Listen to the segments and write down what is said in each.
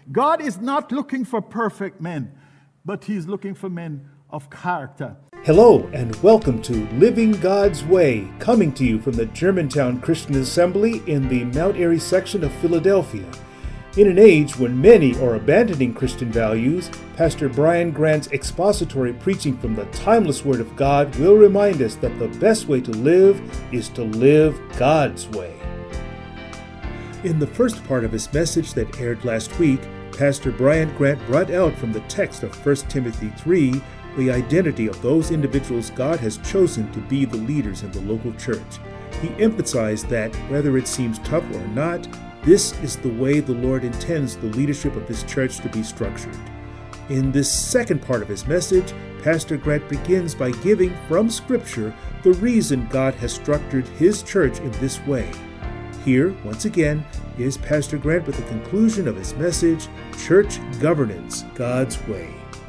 God is not looking for perfect men, but He's looking for men of character. Hello and welcome to Living God's Way, coming to you from the Germantown Christian Assembly in the Mount Airy section of Philadelphia. In an age when many are abandoning Christian values, Pastor Brian Grant's expository preaching from the timeless Word of God will remind us that the best way to live is to live God's way. In the first part of his message that aired last week, Pastor Brian Grant brought out from the text of 1 Timothy 3 the identity of those individuals God has chosen to be the leaders in the local church. He emphasized that, whether it seems tough or not, this is the way the Lord intends the leadership of His church to be structured. In this second part of his message, Pastor Grant begins by giving from Scripture the reason God has structured His church in this way. Here, once again, is Pastor Grant with the conclusion of his message, Church Governance, God's Way.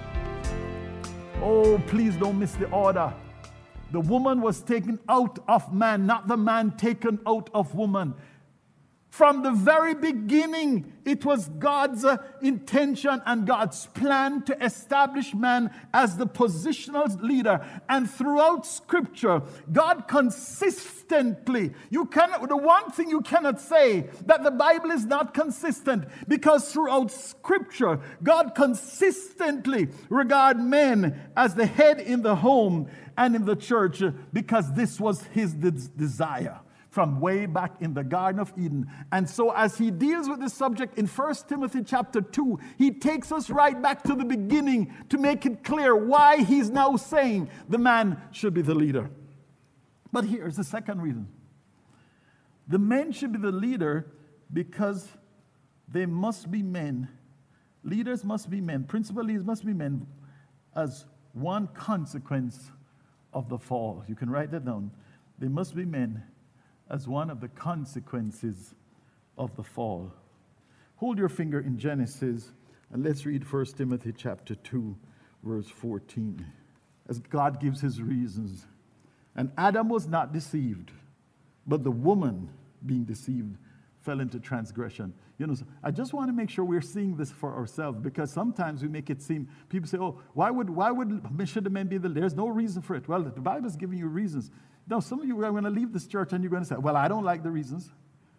Oh, please don't miss the order. The woman was taken out of man, not the man taken out of woman. From the very beginning, it was God's intention and God's plan to establish man as the positional leader. And throughout Scripture, God consistently, the one thing you cannot say that the Bible is not consistent, because throughout Scripture, God consistently regard men as the head in the home and in the church, because this was His desire from way back in the Garden of Eden. And so as he deals with this subject in 1 Timothy chapter 2, he takes us right back to the beginning to make it clear why he's now saying the man should be the leader. But here's the second reason. The men should be the leader because they must be men. Leaders must be men. Principal leaders must be men as one consequence of the fall. You can write that down. They must be men as one of the consequences of the fall. Hold your finger in Genesis and let's read 1 Timothy chapter 2, verse 14. As God gives His reasons. And Adam was not deceived, but the woman, being deceived, fell into transgression. I just want to make sure we're seeing this for ourselves, because sometimes we make it seem, people say, oh, should the men be the leader? There's no reason for it. Well, the Bible is giving you reasons. Now, some of you are going to leave this church and you're going to say, well, I don't like the reasons.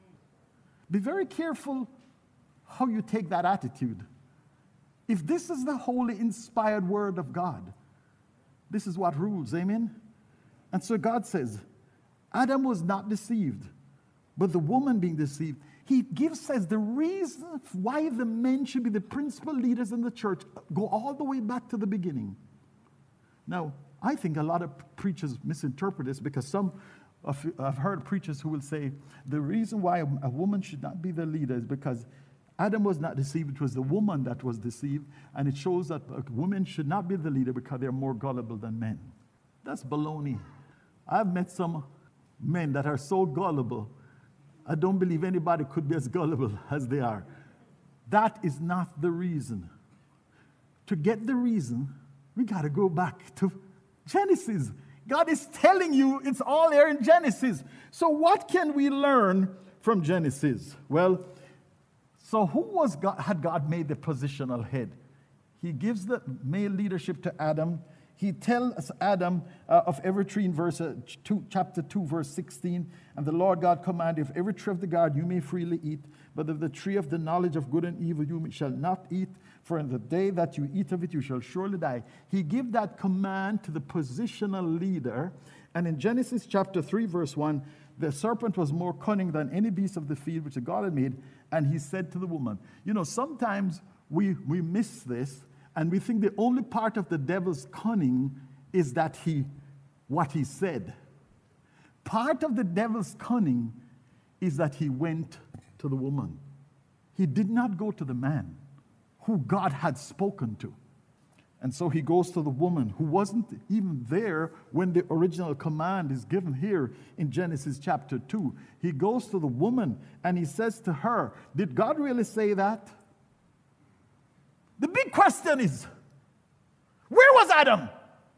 Be very careful how you take that attitude. If this is the holy, inspired Word of God, this is what rules, amen? And so God says, Adam was not deceived, but the woman being deceived. He says the reason why the men should be the principal leaders in the church go all the way back to the beginning. Now, I think a lot of preachers misinterpret this, because I've heard preachers who will say the reason why a woman should not be the leader is because Adam was not deceived, it was the woman that was deceived, and it shows that a woman should not be the leader because they're more gullible than men. That's baloney. I've met some men that are so gullible, I don't believe anybody could be as gullible as they are. That is not the reason. To get the reason, we got to go back to Genesis. God is telling you it's all there in Genesis. So what can we learn from Genesis? Well, so who had God made the positional head? He gives the male leadership to Adam. He tells Adam of every tree in chapter 2, verse 16, and the Lord God commanded, of every tree of the garden you may freely eat, but of the tree of the knowledge of good and evil you shall not eat, for in the day that you eat of it you shall surely die. He gave that command to the positional leader, and in Genesis chapter 3, verse 1, the serpent was more cunning than any beast of the field which God had made, and he said to the woman, sometimes we miss this, and we think the only part of the devil's cunning is that what he said. Part of the devil's cunning is that he went to the woman. He did not go to the man who God had spoken to. And so he goes to the woman who wasn't even there when the original command is given here in Genesis chapter 2. He goes to the woman and he says to her, did God really say that? The big question is, where was Adam?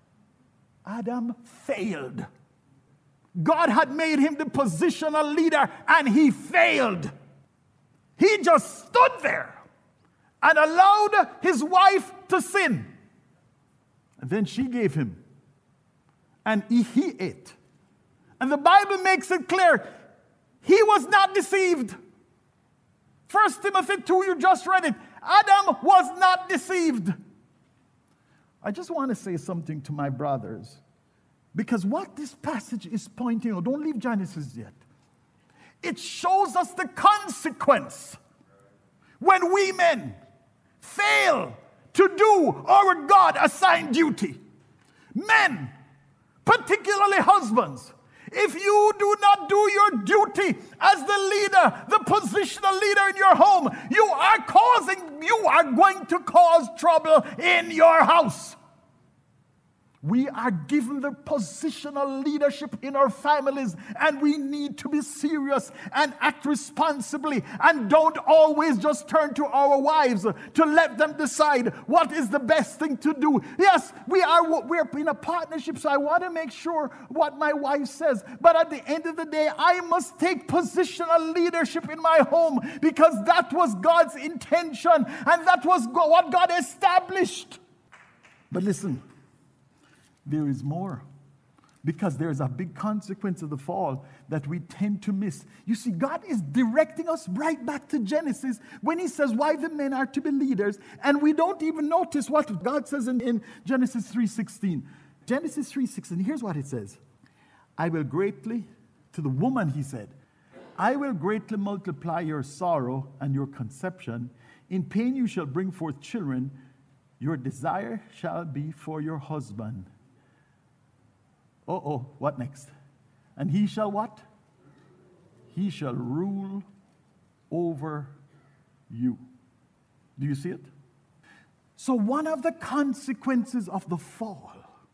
Adam failed. God had made him the positional leader and he failed. He just stood there and allowed his wife to sin. And then she gave him, and he ate. And the Bible makes it clear, he was not deceived. 1 Timothy 2, you just read it. Adam was not deceived. I just want to say something to my brothers, because what this passage is pointing out, don't leave Genesis yet. It shows us the consequence when we men fail to do our God-assigned duty. Men, particularly husbands, if you do not do your duty as the leader, the positional leader in your home, you are going to cause trouble in your house. We are given the positional leadership in our families, and we need to be serious and act responsibly, and don't always just turn to our wives to let them decide what is the best thing to do. Yes, we're in a partnership, so I want to make sure what my wife says, but at the end of the day, I must take positional leadership in my home, because that was God's intention, and that was what God established. But listen, there is more, because there is a big consequence of the fall that we tend to miss. You see, God is directing us right back to Genesis when he says why the men are to be leaders, and we don't even notice what God says in Genesis 3:16. Genesis 3:16, here's what it says. I will greatly, to the woman he said, I will greatly multiply your sorrow and your conception. In pain you shall bring forth children. Your desire shall be for your husband. What next? And he shall what? He shall rule over you. Do you see it? So one of the consequences of the fall,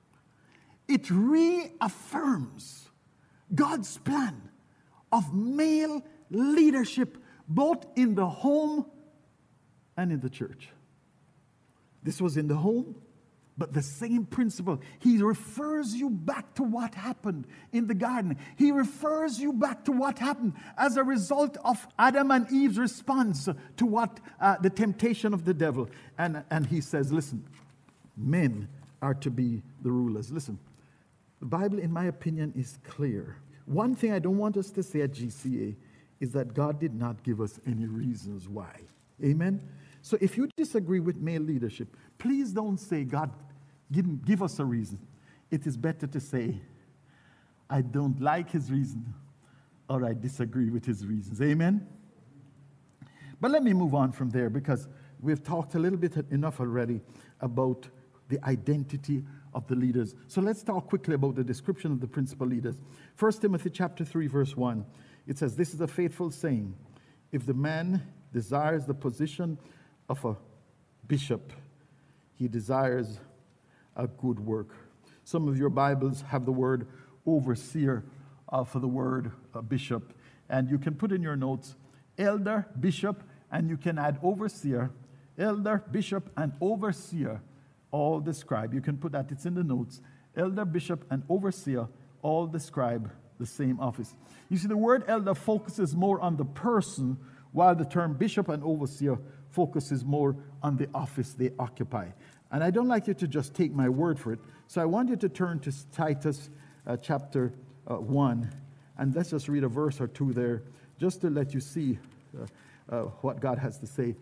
it reaffirms God's plan of male leadership both in the home and in the church. This was in the home, but the same principle. He refers you back to what happened in the garden. He refers you back to what happened as a result of Adam and Eve's response to what the temptation of the devil. And he says, listen, men are to be the rulers. Listen, the Bible, in my opinion, is clear. One thing I don't want us to say at GCA is that God did not give us any reasons why. Amen? So if you disagree with male leadership, please don't say, God, give us a reason. It is better to say, I don't like his reason, or I disagree with his reasons. Amen? But let me move on from there, because we've talked a little bit enough already about the identity of the leaders. So let's talk quickly about the description of the principal leaders. 1 Timothy chapter 3, verse 1. It says, this is a faithful saying. If the man desires the position of a bishop, he desires a good work. Some of your Bibles have the word overseer for the word bishop. And you can put in your notes, elder, bishop, and you can add overseer. Elder, bishop, and overseer all describe. You can put that, it's in the notes. Elder, bishop, and overseer all describe the same office. You see, the word elder focuses more on the person, while the term bishop and overseer focuses more on the office they occupy. And I don't like you to just take my word for it. So I want you to turn to Titus chapter 1. And let's just read a verse or two there, just to let you see what God has to say.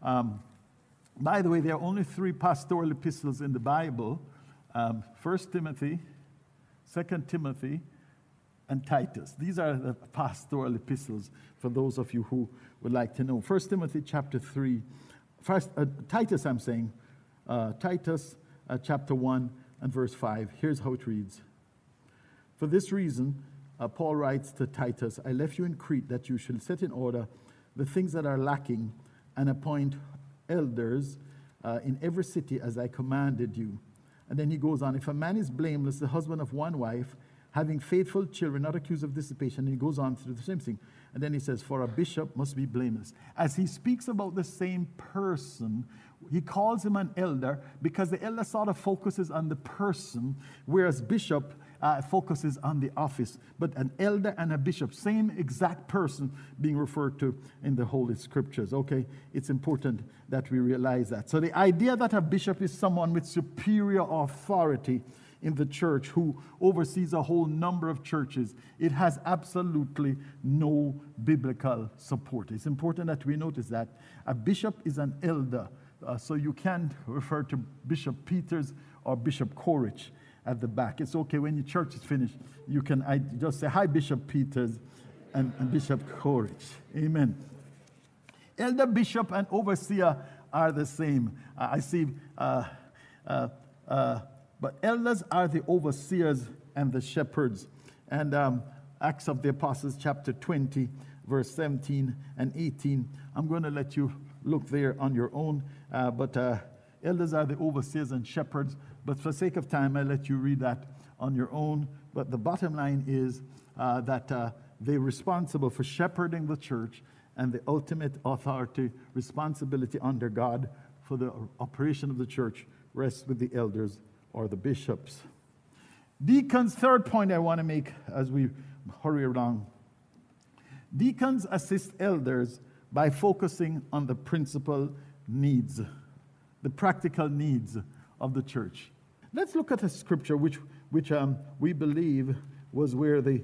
By the way, there are only 3 pastoral epistles in the Bible. 1 Timothy, 2 Timothy, and Titus. These are the pastoral epistles for those of you who would like to know. 1 Timothy chapter 3. Titus, I'm saying. Titus chapter 1 and verse 5. Here's how it reads. For this reason, Paul writes to Titus, I left you in Crete that you should set in order the things that are lacking and appoint elders in every city as I commanded you. And then he goes on, if a man is blameless, the husband of one wife, having faithful children, not accused of dissipation. And he goes on to do the same thing. And then he says, for a bishop must be blameless. As he speaks about the same person, he calls him an elder because the elder sort of focuses on the person, whereas bishop focuses on the office. But an elder and a bishop, same exact person being referred to in the Holy Scriptures. Okay, it's important that we realize that. So the idea that a bishop is someone with superior authority in the church who oversees a whole number of churches, it has absolutely no biblical support. It's important that we notice that a bishop is an elder. So you can't refer to Bishop Peters or Bishop Corich at the back. It's okay when your church is finished, you can just say, hi, Bishop Peters and Bishop Corich. Amen. Elder, bishop, and overseer are the same. I see, but elders are the overseers and the shepherds. And Acts of the Apostles, chapter 20, verse 17 and 18. I'm going to let you look there on your own. But elders are the overseers and shepherds. But for sake of time, I'll let you read that on your own. But the bottom line is that they're responsible for shepherding the church, and the ultimate authority, responsibility under God for the operation of the church rests with the elders or the bishops. Deacons, third point I want to make as we hurry along. Deacons assist elders by focusing on the principal needs, the practical needs of the church. Let's look at a scripture which we believe was where the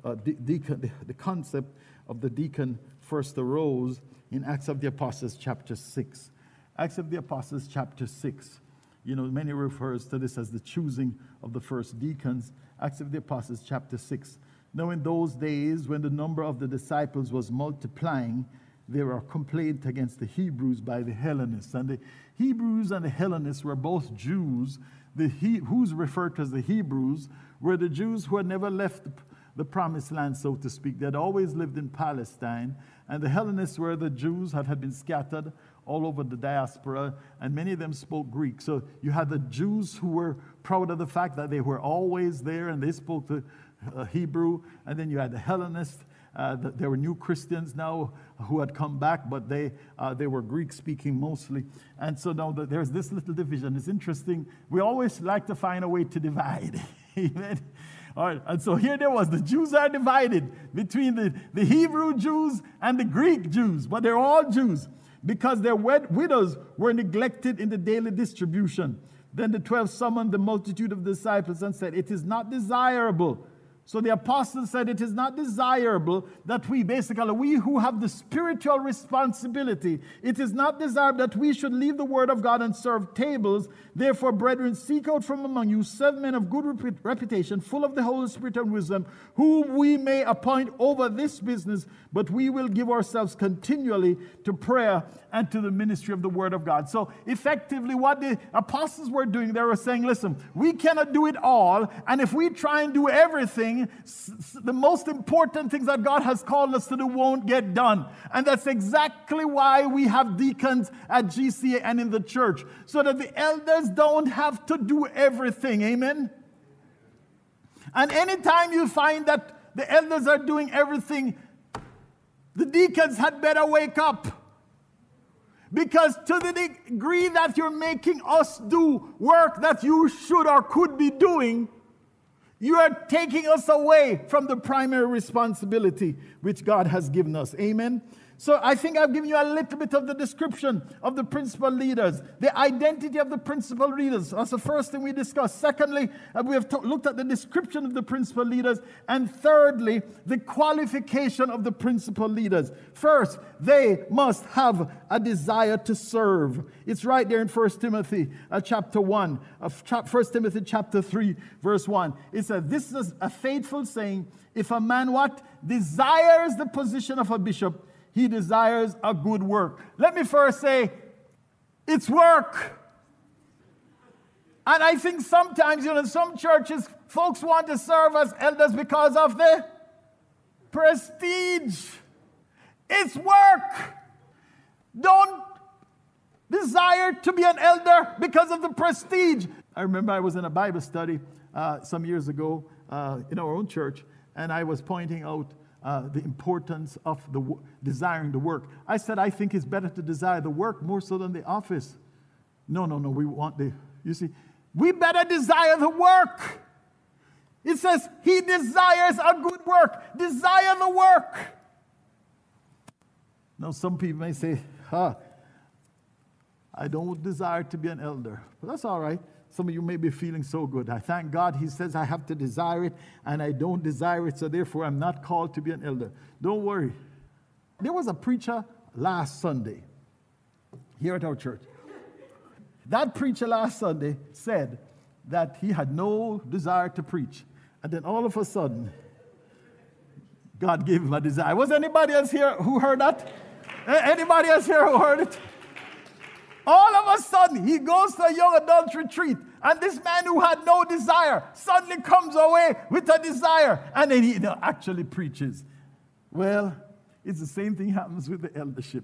concept of the deacon first arose in Acts of the Apostles, chapter 6. Acts of the Apostles, chapter 6. You know, many refers to this as the choosing of the first deacons. Acts of the Apostles, chapter 6. Now in those days, when the number of the disciples was multiplying, there were complaints against the Hebrews by the Hellenists. And the Hebrews and the Hellenists were both Jews. Who's referred to as the Hebrews were the Jews who had never left the promised land, so to speak. They had always lived in Palestine. And the Hellenists were the Jews that had been scattered all over the diaspora, and many of them spoke Greek. So you had the Jews who were proud of the fact that they were always there and they spoke the Hebrew, and then you had the Hellenists. There were new Christians now who had come back, but they were Greek-speaking mostly. And so now there's this little division. It's interesting. We always like to find a way to divide. Amen. All right, and so here there was, the Jews are divided between the Hebrew Jews and the Greek Jews, but they're all Jews because their widows were neglected in the daily distribution. Then the 12 summoned the multitude of disciples and said, it is not desirable. So the apostles said it is not desirable that we who have the spiritual responsibility, it is not desirable that we should leave the word of God and serve tables. Therefore, brethren, seek out from among you 7 men of good reputation, full of the Holy Spirit and wisdom, whom we may appoint over this business, but we will give ourselves continually to prayer and to the ministry of the word of God. So effectively what the apostles were doing, they were saying, listen, we cannot do it all, and if we try and do everything, the most important things that God has called us to do won't get done. And that's exactly why we have deacons at GCA and in the church, so that the elders don't have to do everything. Amen? And anytime you find that the elders are doing everything, the deacons had better wake up. Because to the degree that you're making us do work that you should or could be doing, you are taking us away from the primary responsibility which God has given us. Amen? So I think I've given you a little bit of the description of the principal leaders, the identity of the principal leaders. That's the first thing we discussed. Secondly, we have looked at the description of the principal leaders. And thirdly, the qualification of the principal leaders. First, they must have a desire to serve. It's right there in 1 Timothy chapter 1, 1 Timothy chapter 3, verse 1. It says, this is a faithful saying, if a man what? Desires the position of a bishop, he desires a good work. Let me first say, it's work. And I think sometimes, in some churches, folks want to serve as elders because of the prestige. It's work. Don't desire to be an elder because of the prestige. I remember I was in a Bible study some years ago, in our own church, and I was pointing out the importance of desiring the work. I said, I think it's better to desire the work more so than the office. No, we want you see, we better desire the work. It says, he desires a good work. Desire the work. Now, some people may say, I don't desire to be an elder. But that's all right. Some of you may be feeling so good. I thank God he says I have to desire it, and I don't desire it, so therefore I'm not called to be an elder. Don't worry. There was a preacher last Sunday here at our church. That preacher last Sunday said that he had no desire to preach. And then all of a sudden, God gave him a desire. Was anybody else here who heard that? Anybody else here who heard it? All of a sudden, he goes to a young adult retreat, and this man who had no desire suddenly comes away with a desire, and then he actually preaches. Well, it's the same thing happens with the eldership.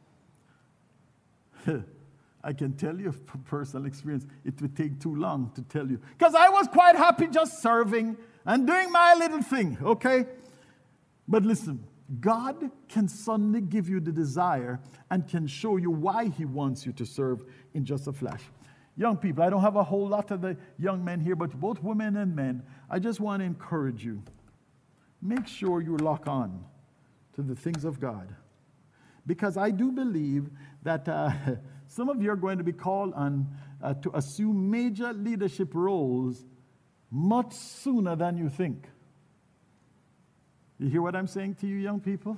I can tell you from personal experience, it would take too long to tell you. Because I was quite happy just serving and doing my little thing, okay? But listen, God can suddenly give you the desire and can show you why he wants you to serve in just a flash. Young people, I don't have a whole lot of the young men here, but both women and men, I just want to encourage you. Make sure you lock on to the things of God. Because I do believe that some of you are going to be called on to assume major leadership roles much sooner than you think. You hear what I'm saying to you, young people?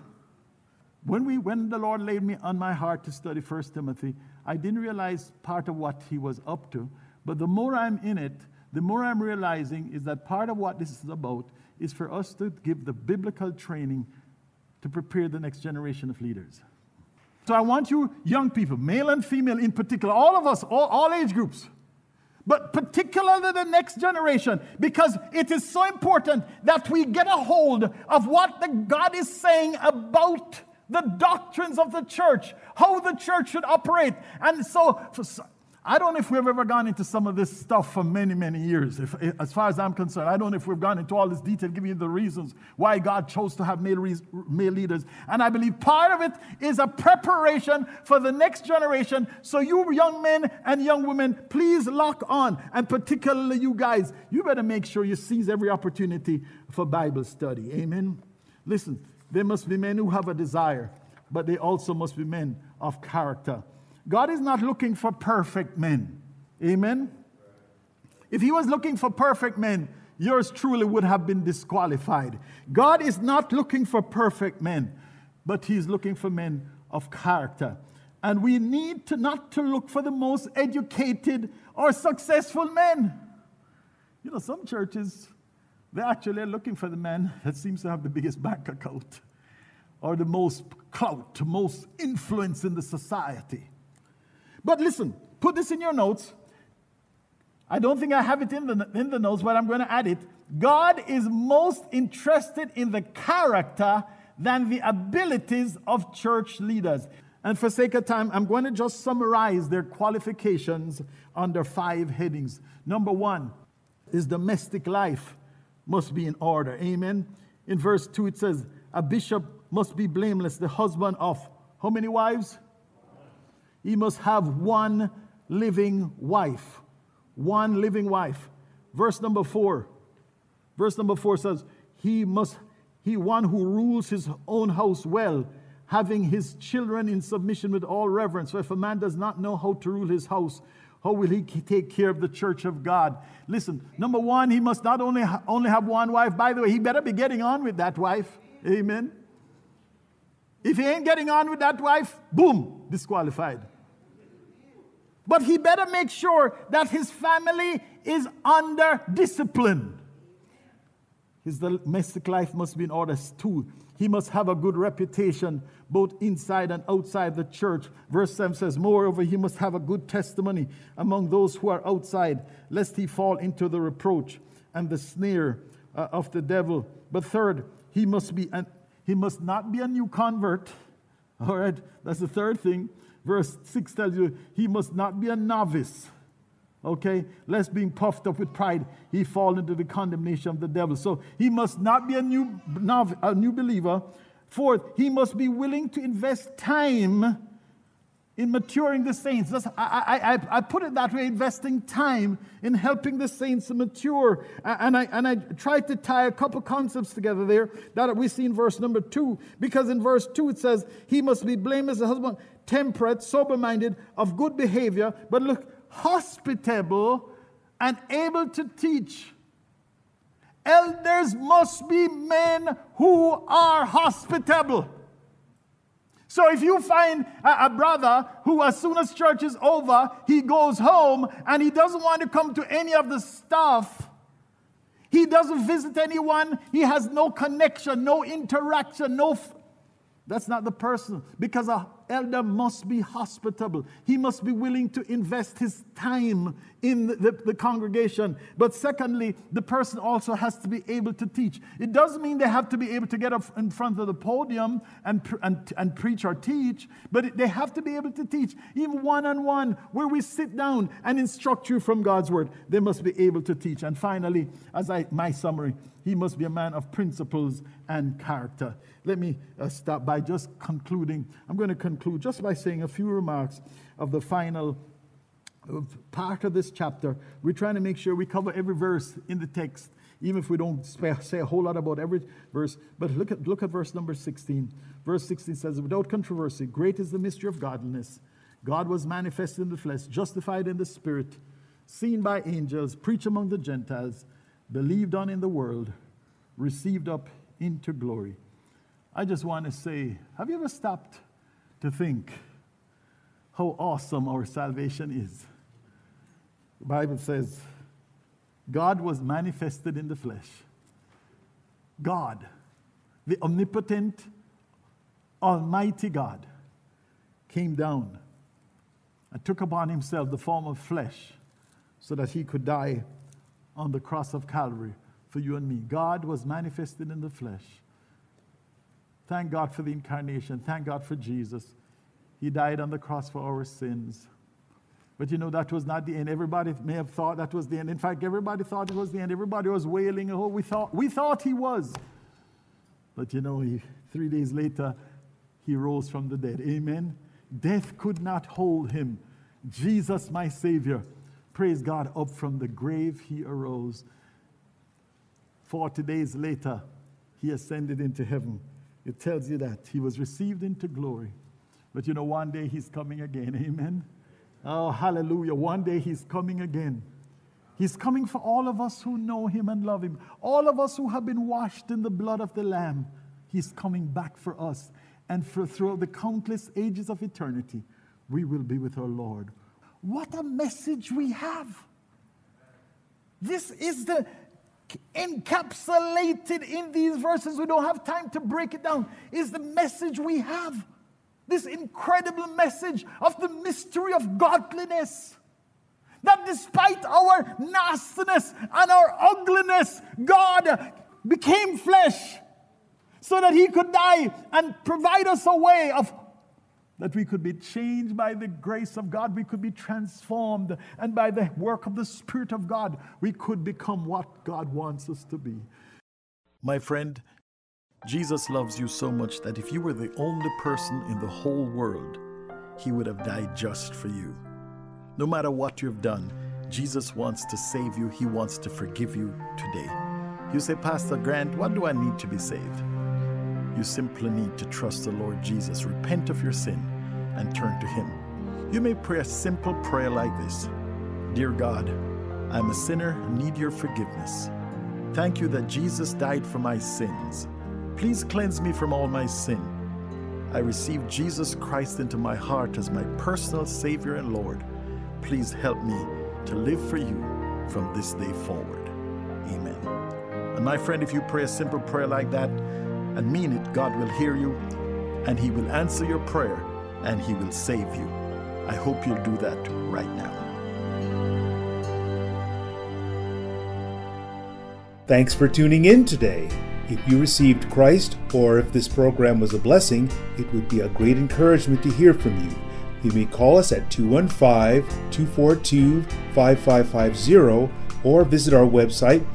When the Lord laid me on my heart to study 1 Timothy, I didn't realize part of what he was up to. But the more I'm in it, the more I'm realizing is that part of what this is about is for us to give the biblical training to prepare the next generation of leaders. So I want you young people, male and female in particular, all of us, all age groups, but particularly the next generation, because it is so important that we get a hold of what God is saying about the doctrines of the church, how the church should operate. And so I don't know if we've ever gone into some of this stuff for many, many years. As far as I'm concerned, I don't know if we've gone into all this detail, giving you the reasons why God chose to have male leaders. And I believe part of it is a preparation for the next generation. So you young men and young women, please lock on. And particularly you guys, you better make sure you seize every opportunity for Bible study. Amen? Listen, there must be men who have a desire, but they also must be men of character. God is not looking for perfect men. Amen? If he was looking for perfect men, yours truly would have been disqualified. God is not looking for perfect men, but he's looking for men of character. And we need not to look for the most educated or successful men. You know, some churches, they actually are looking for the man that seems to have the biggest bank account or the most clout, the most influence in the society. But listen, put this in your notes. I don't think I have it in the notes, but I'm going to add it. God is most interested in the character than the abilities of church leaders. And for sake of time, I'm going to just summarize their qualifications under 5 headings. Number 1 is domestic life must be in order. Amen. In verse 2 it says, a bishop must be blameless, the husband of how many wives? He must have one living wife. One living wife. Verse number 4 says, he one who rules his own house well, having his children in submission with all reverence. For if a man does not know how to rule his house, how will he take care of the church of God? Listen, number 1, he must not only have one wife. By the way, he better be getting on with that wife. Amen. If he ain't getting on with that wife, boom, disqualified. But he better make sure that his family is under discipline. His domestic life must be in order too. He must have a good reputation both inside and outside the church. Verse 7 says, moreover, he must have a good testimony among those who are outside, lest he fall into the reproach and the snare of the devil. But third, he must not be a new convert. All right, that's the third thing. Verse 6 tells you he must not be a novice. Okay, lest being puffed up with pride, he fall into the condemnation of the devil. So he must not be a new believer. Fourth, he must be willing to invest time in maturing the saints. I put it that way, investing time in helping the saints to mature. And I tried to tie a couple concepts together there that we see in verse number 2. Because in verse 2 it says, he must be blameless, a husband, temperate, sober-minded, of good behavior. But look, hospitable and able to teach. Elders must be men who are hospitable. So if you find a brother who, as soon as church is over, he goes home and he doesn't want to come to any of the stuff, he doesn't visit anyone, he has no connection, no interaction, that's not the person. Because an elder must be hospitable. He must be willing to invest his time in the congregation. But secondly, the person also has to be able to teach. It doesn't mean they have to be able to get up in front of the podium and preach or teach, but they have to be able to teach. Even one-on-one, where we sit down and instruct you from God's word, they must be able to teach. And finally, my summary, he must be a man of principles and character. Let me start by just concluding. I'm going to conclude just by saying a few remarks of the final part of this chapter. We're trying to make sure we cover every verse in the text, even if we don't say a whole lot about every verse. But look at verse number 16. Verse 16 says, without controversy, great is the mystery of godliness. God was manifested in the flesh, justified in the spirit, seen by angels, preached among the Gentiles, believed on in the world, received up into glory. I just want to say, have you ever stopped to think how awesome our salvation is? The Bible says, God was manifested in the flesh. God, the omnipotent, almighty God, came down and took upon himself the form of flesh so that he could die on the cross of Calvary for you and me. God was manifested in the flesh. Thank God for the incarnation. Thank God for Jesus. He died on the cross for our sins. But that was not the end. Everybody may have thought that was the end. In fact, everybody thought it was the end. Everybody was wailing. Oh, we thought he was. But 3 days later, he rose from the dead. Amen. Death could not hold him. Jesus, my Savior, praise God, up from the grave he arose. 40 days later, he ascended into heaven. It tells you that he was received into glory. But one day he's coming again. Amen. Oh, hallelujah. One day he's coming again. He's coming for all of us who know him and love him. All of us who have been washed in the blood of the Lamb. He's coming back for us. And throughout the countless ages of eternity, we will be with our Lord. What a message we have. This is the encapsulated in these verses. We don't have time to break it down. Is the message we have. This incredible message of the mystery of godliness. That despite our nastiness and our ugliness, God became flesh so that he could die and provide us a way that we could be changed by the grace of God. We could be transformed. And by the work of the Spirit of God, we could become what God wants us to be. My friend, Jesus loves you so much that if you were the only person in the whole world, he would have died just for you. No matter what you've done, Jesus wants to save you. He wants to forgive you today. You say, Pastor Grant, what do I need to be saved? You simply need to trust the Lord Jesus, repent of your sin, and turn to him. You may pray a simple prayer like this. Dear God, I'm a sinner and need your forgiveness. Thank you that Jesus died for my sins. Please cleanse me from all my sin. I receive Jesus Christ into my heart as my personal Savior and Lord. Please help me to live for you from this day forward. Amen. And my friend, if you pray a simple prayer like that and mean it, God will hear you and he will answer your prayer and he will save you. I hope you'll do that right now. Thanks for tuning in today. If you received Christ, or if this program was a blessing, it would be a great encouragement to hear from you. You may call us at 215-242-5550 or visit our website,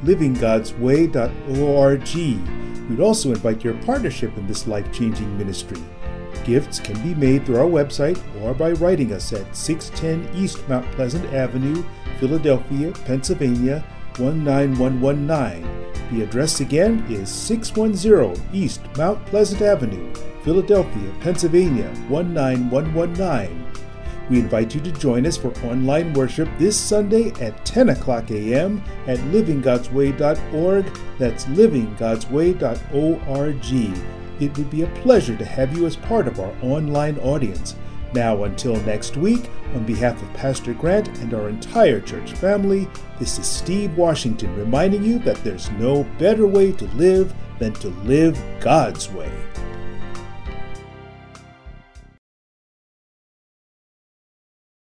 livinggodsway.org. We'd also invite your partnership in this life-changing ministry. Gifts can be made through our website or by writing us at 610 East Mount Pleasant Avenue, Philadelphia, Pennsylvania, 19119. The address again is 610 East Mount Pleasant Avenue, Philadelphia, Pennsylvania, 19119. We invite you to join us for online worship this Sunday at 10 o'clock a.m. at livinggodsway.org. That's livinggodsway.org. It would be a pleasure to have you as part of our online audience. Now, until next week, on behalf of Pastor Grant and our entire church family, this is Steve Washington reminding you that there's no better way to live than to live God's way.